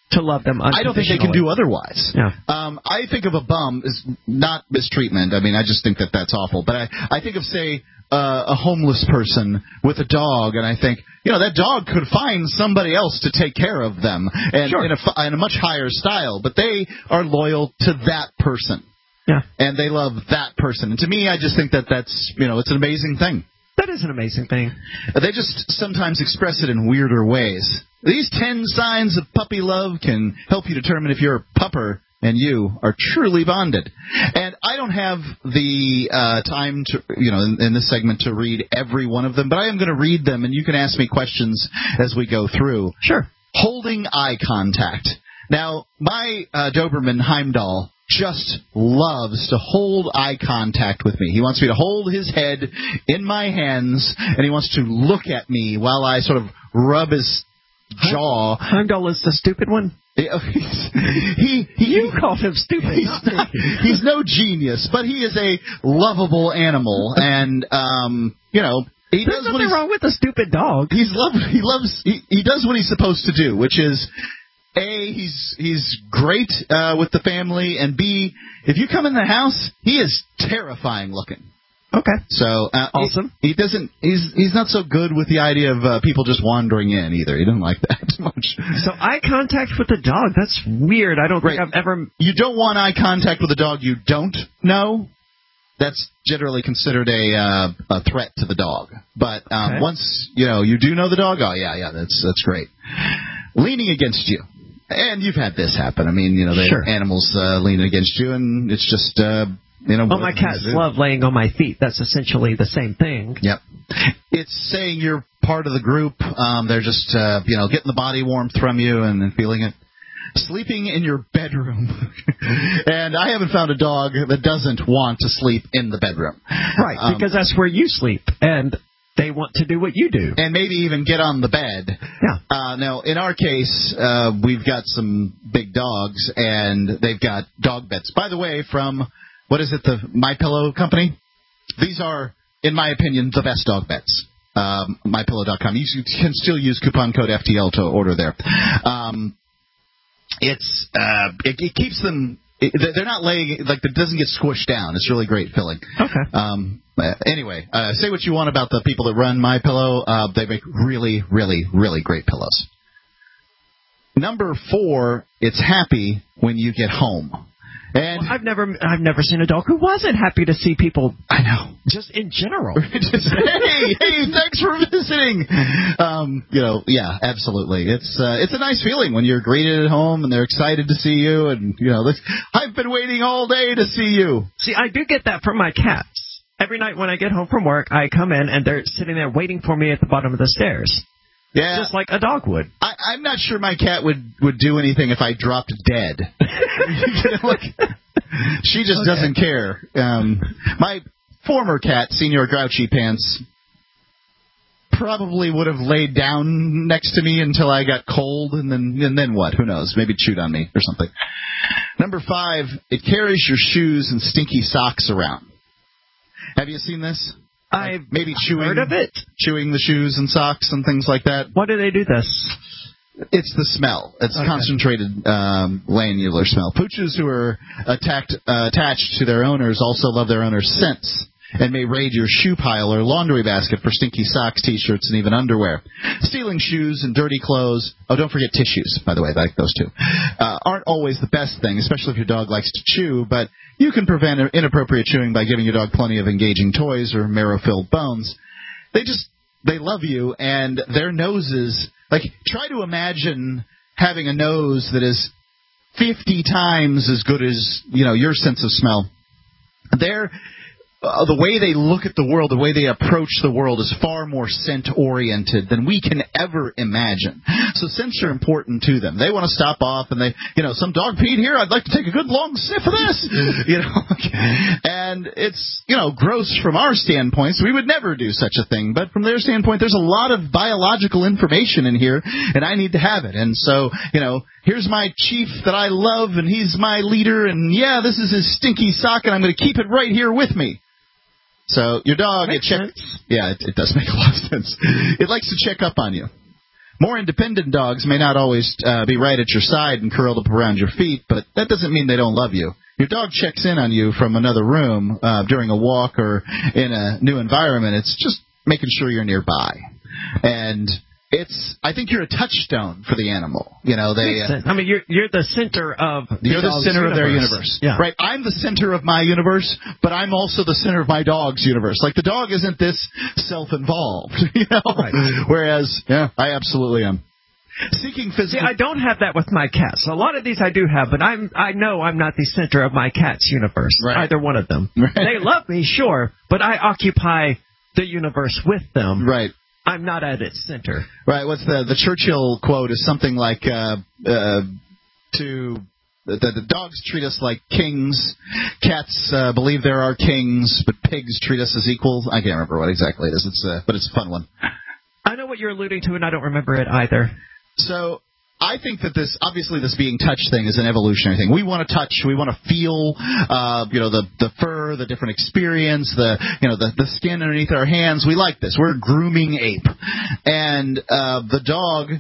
to love them I don't think they can do otherwise. Yeah. Um, I think of a bum as not mistreatment. I mean, I just think that that's awful. But I, I think of, say, uh, a homeless person with a dog, and I think, you know, that dog could find somebody else to take care of them and Sure. in, a, in a much higher style. But they are loyal to that person. Yeah. And they love that person. And to me, I just think that that's, you know, it's an amazing thing. That is an amazing thing. They just sometimes express it in weirder ways. These ten signs of puppy love can help you determine if your pupper and you are truly bonded. And I don't have the uh, time to, you know, in, in this segment to read every one of them, but I am going to read them, and you can ask me questions as we go through. Sure. Holding eye contact. Now, my uh, Doberman Heimdall just loves to hold eye contact with me. He wants me to hold his head in my hands, and he wants to look at me while I sort of rub his jaw. Heimdall is the stupid one? He, he, he You called him stupid. He's, not, he's no genius, but he is a lovable animal, and, um, you know, he There's does what nothing he's, wrong with a stupid dog. He's love, he loves, he, he does what he's supposed to do, which is, A, he's he's great uh, with the family, and B, if you come in the house, he is terrifying looking. Okay. So uh, awesome. He, he doesn't. He's he's not so good with the idea of uh, people just wandering in either. He doesn't like that much. So eye contact with a dog, that's weird. I don't think Right. I've ever... You don't want eye contact with a dog you don't know. That's generally considered a uh, a threat to the dog. But um, Okay. once you know you do know the dog, oh yeah, yeah, that's that's great. Leaning against you. And you've had this happen. I mean, you know, the Sure. animals uh, leaning against you, and it's just, uh, you know. Oh, my cats love laying on my feet. That's essentially the same thing. Yep. It's saying you're part of the group. Um, they're just, uh, you know, getting the body warmth from you and, and feeling it. Sleeping in your bedroom. And I haven't found a dog that doesn't want to sleep in the bedroom. Right, Um, because that's where you sleep, and they want to do what you do. And maybe even get on the bed. Yeah. Uh, now, in our case, uh, we've got some big dogs, and they've got dog beds. By the way, from, what is it, the My Pillow company? These are, in my opinion, the best dog beds. Um, my pillow dot com. You can still use coupon code F T L to order there. Um, it's uh, it, it keeps them... It, they're not laying, like, it doesn't get squished down. It's really great filling. Okay. Um, uh, anyway, uh, say what you want about the people that run My Pillow. Uh, they make really, really, really great pillows. Number four, it's happy when you get home. And well, I've never, I've never seen a dog who wasn't happy to see people. I know. Just in general. Just, hey, hey, thanks for visiting. Um, you know, yeah, absolutely. It's uh, it's a nice feeling when you're greeted at home and they're excited to see you, and you know, this, I've been waiting all day to see you. See, I do get that from my cats. Every night when I get home from work, I come in and they're sitting there waiting for me at the bottom of the stairs. Yeah, just like a dog would. I, I'm not sure my cat would, would do anything if I dropped dead. You know, like, she just okay. doesn't care. Um, my former cat, Senior Grouchy Pants, probably would have laid down next to me until I got cold, and then and then what? Who knows? Maybe chewed on me or something. Number five, it carries your shoes and stinky socks around. Have you seen this? I've like maybe chewing, heard of it. Chewing the shoes and socks and things like that. Why do they do this? It's the smell. It's okay. concentrated um, lanular smell. Pooches who are attacked, uh, attached to their owners also love their owner's scents and may raid your shoe pile or laundry basket for stinky socks, T-shirts, and even underwear. Stealing shoes and dirty clothes. Oh, don't forget tissues, by the way. I like those too. Uh, aren't always the best thing, especially if your dog likes to chew, but you can prevent inappropriate chewing by giving your dog plenty of engaging toys or marrow-filled bones. They just, they love you, and their noses, like, try to imagine having a nose that is fifty times as good as, you know, your sense of smell. They're... Uh, the way they look at the world, the way they approach the world is far more scent-oriented than we can ever imagine. So scents are important to them. They want to stop off and they, you know, some dog peed here, I'd like to take a good long sniff of this. You know, and it's, you know, gross from our standpoint, so we would never do such a thing. But from their standpoint, there's a lot of biological information in here, and I need to have it. And so, you know, here's my chief that I love, and he's my leader, and yeah, this is his stinky sock, and I'm going to keep it right here with me. So your dog, it checks. Yeah, it, it does make a lot of sense. It likes to check up on you. More independent dogs may not always uh, be right at your side and curled up around your feet, but that doesn't mean they don't love you. Your dog checks in on you from another room uh, during a walk or in a new environment. It's just making sure you're nearby. And it's, I think you're a touchstone for the animal. You know, they. Uh, I mean, you're you're the center of. The you're the center universe. of their universe, yeah. Right? I'm the center of my universe, but I'm also the center of my dog's universe. Like the dog isn't this self-involved, you know. Right. Whereas, yeah, I absolutely am. Seeking physical. See, I don't have that with my cats. A lot of these I do have, but I'm I know I'm not the center of my cat's universe. Right. Either one of them. Right. They love me, sure, but I occupy the universe with them. Right. I'm not at its center. Right. What's the the Churchill quote is something like uh, uh, to the, the dogs treat us like kings, cats uh, believe there are kings, but pigs treat us as equals. I can't remember what exactly it is. It's uh, but it's a fun one. I know what you're alluding to, and I don't remember it either. So I think that this, obviously this being touch thing is an evolutionary thing. We want to touch, we want to feel, uh, you know, the, the fur, the different experience, the, you know, the, the skin underneath our hands. We like this. We're a grooming ape. And, uh, the dog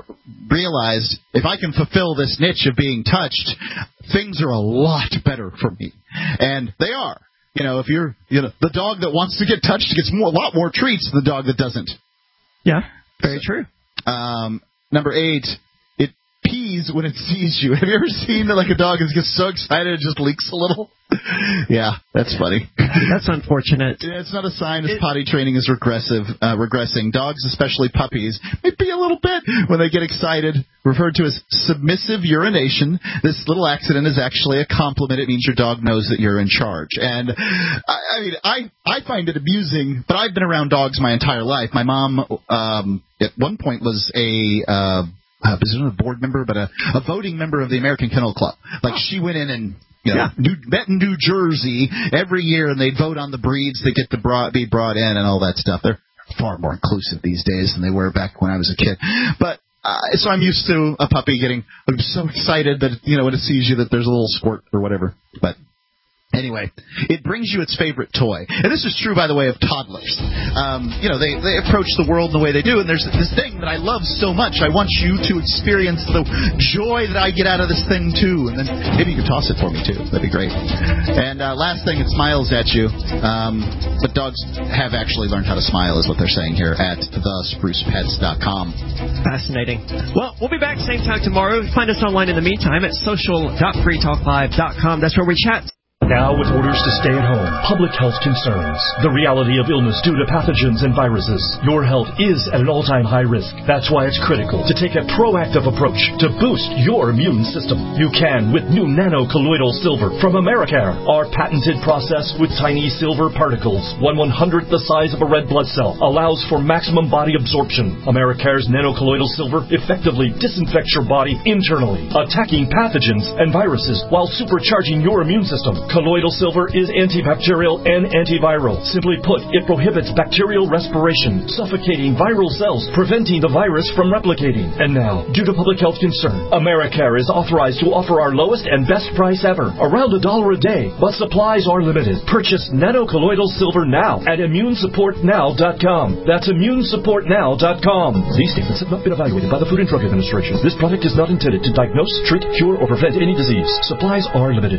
realized if I can fulfill this niche of being touched, things are a lot better for me. And they are. You know, if you're, you know, the dog that wants to get touched gets more, a lot more treats than the dog that doesn't. Yeah, very true. Um, Number eight, it pees when it sees you. Have you ever seen that, like, a dog gets so excited it just leaks a little? Yeah, that's funny. That's unfortunate. Yeah, it's not a sign its potty training is regressive, uh, regressing. Dogs, especially puppies, may pee a little bit when they get excited. Referred to as submissive urination. This little accident is actually a compliment. It means your dog knows that you're in charge. And, I, I mean, I, I find it amusing, but I've been around dogs my entire life. My mom, um, at one point was a... Uh, Uh, was a board member, but a, a voting member of the American Kennel Club. Like, she went in and, you know, yeah. New, met in New Jersey every year, and they'd vote on the breeds that get to brought, be brought in and all that stuff. They're far more inclusive these days than they were back when I was a kid. But, uh, so I'm used to a puppy getting I'm so excited that, you know, when it sees you that there's a little squirt or whatever. But anyway, it brings you its favorite toy. And this is true, by the way, of toddlers. Um, you know, they, they approach the world in the way they do, and there's this thing that I love so much. I want you to experience the joy that I get out of this thing, too. And then maybe you could toss it for me, too. That'd be great. And uh, last thing, it smiles at you. Um, but dogs have actually learned how to smile, is what they're saying here at the spruce pets dot com. Fascinating. Well, we'll be back same time tomorrow. Find us online in the meantime at social dot free talk live dot com. That's where we chat. Now with orders to stay at home, public health concerns, the reality of illness due to pathogens and viruses, your health is at an all-time high risk. That's why it's critical to take a proactive approach to boost your immune system. You can with new nano-colloidal silver from Americare. Our patented process with tiny silver particles, one one-hundredth the size of a red blood cell, allows for maximum body absorption. Americare's nano-colloidal silver effectively disinfects your body internally, attacking pathogens and viruses while supercharging your immune system. Colloidal silver is antibacterial and antiviral. Simply put, it prohibits bacterial respiration, suffocating viral cells, preventing the virus from replicating. And now, due to public health concern, Americare is authorized to offer our lowest and best price ever, around a dollar a day. But supplies are limited. Purchase nano-colloidal silver now at immune support now dot com. That's immune support now dot com. These statements have not been evaluated by the Food and Drug Administration. This product is not intended to diagnose, treat, cure, or prevent any disease. Supplies are limited.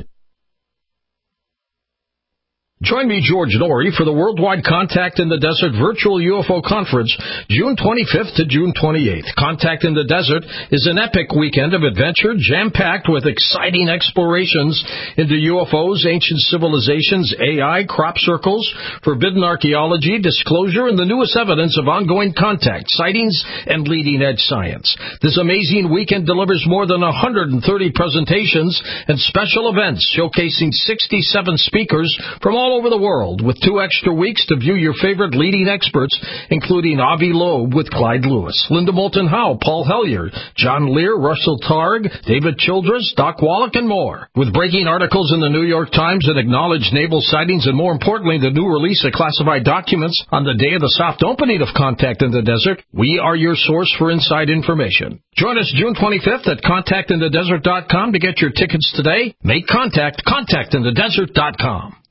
Join me, George Norrie, for the Worldwide Contact in the Desert Virtual U F O Conference, June twenty-fifth to June twenty-eighth. Contact in the Desert is an epic weekend of adventure, jam-packed with exciting explorations into U F Os, ancient civilizations, A I, crop circles, forbidden archaeology, disclosure, and the newest evidence of ongoing contact, sightings, and leading-edge science. This amazing weekend delivers more than one hundred thirty presentations and special events showcasing sixty-seven speakers from all over the world, with two extra weeks to view your favorite leading experts, including Avi Loeb with Clyde Lewis, Linda Moulton Howe, Paul Hellyer, John Lear, Russell Targ, David Childress, Doc Wallach, and more. With breaking articles in the New York Times and acknowledged naval sightings, and more importantly, the new release of classified documents on the day of the soft opening of Contact in the Desert, we are your source for inside information. Join us June twenty-fifth at contact in the desert dot com to get your tickets today. Make contact, contact in the desert dot com.